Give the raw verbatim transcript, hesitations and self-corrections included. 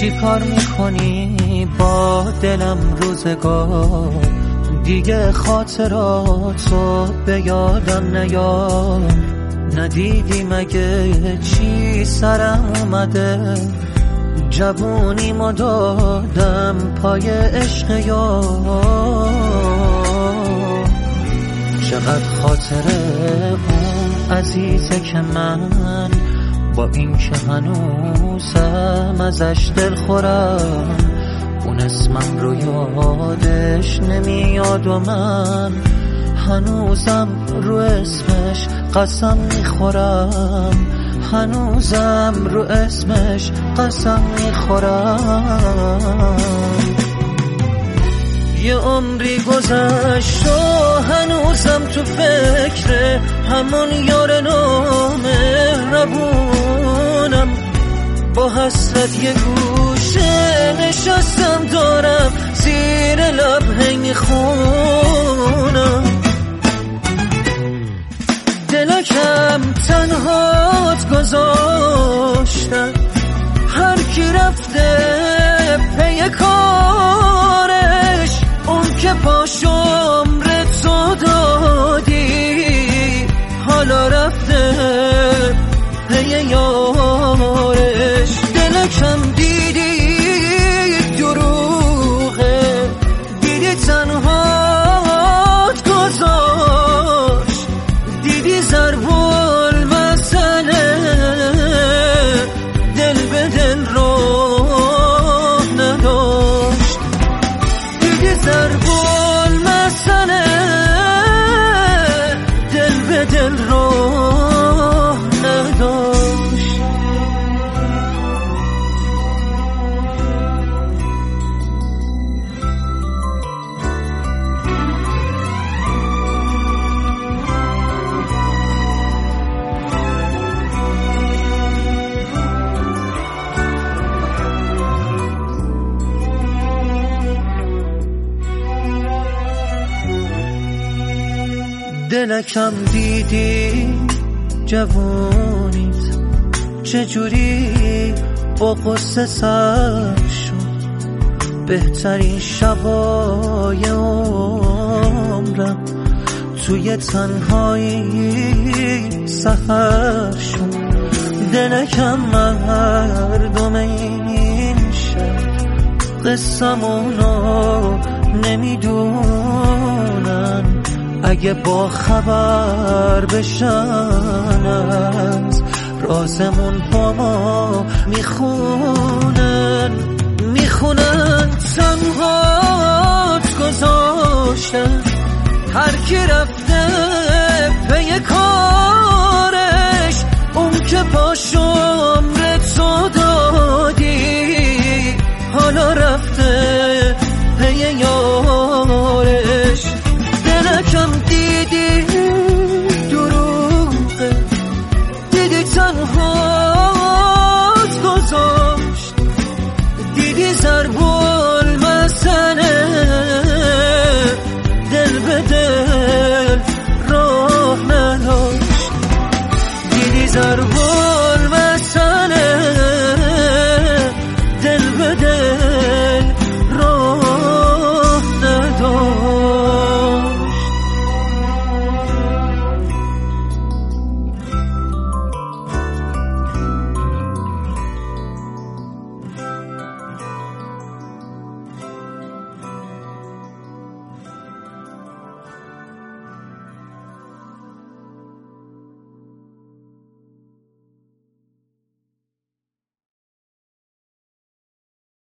چی کار میکنی با دلم روزگار؟ دیگه خاطراتو به یادم نیار. ندیدی مگه چی سرم اومده؟ جوونیمو دادم پای عشق یار. چقدر خاطره اون عزیزه که من با این که هنوزم ازش دل خورم. اون اسمم رو یادش نمیاد و من هنوزم رو اسمش قسم میخورم. هنوزم رو اسمش قسم میخورم. یه عمری گذشت و هنوزم تو فکر همون یار نامهربونم. با حسرت یه گوشه نشستم دارم زیر لب هی میخونم. دلکم تنهات گذاشتم، هر کی رفته پی کارش. اون که پاش عمر تو دادی حالا رفته پی یارش. دلکم دیدی دروغه، دیدی تنهات گذاشت، دیدی ضرب المثله دل به دل راه نداشت. دیدی ضرب المثله دل به دل راه نداشت. دلکم دیدی جوونیت چجوری با قصه سر شد. بهترین شبای عمرم توی تنهایی سحر شد. دلکم مردم این شب قصمونو نمیدونن. اگه با خبر بشن از رازمون با ما میخونن. میخونن تنهات گذاشتن، هر کی رفته پی کارش. اون که پاش عمر تو دادی حالا رفته پی یارش. دلکم دیدی دروغه، دیدی تنهات گذاشت، دیدی ضرب المثله دل به دل راه نداشت. دیدی ضرب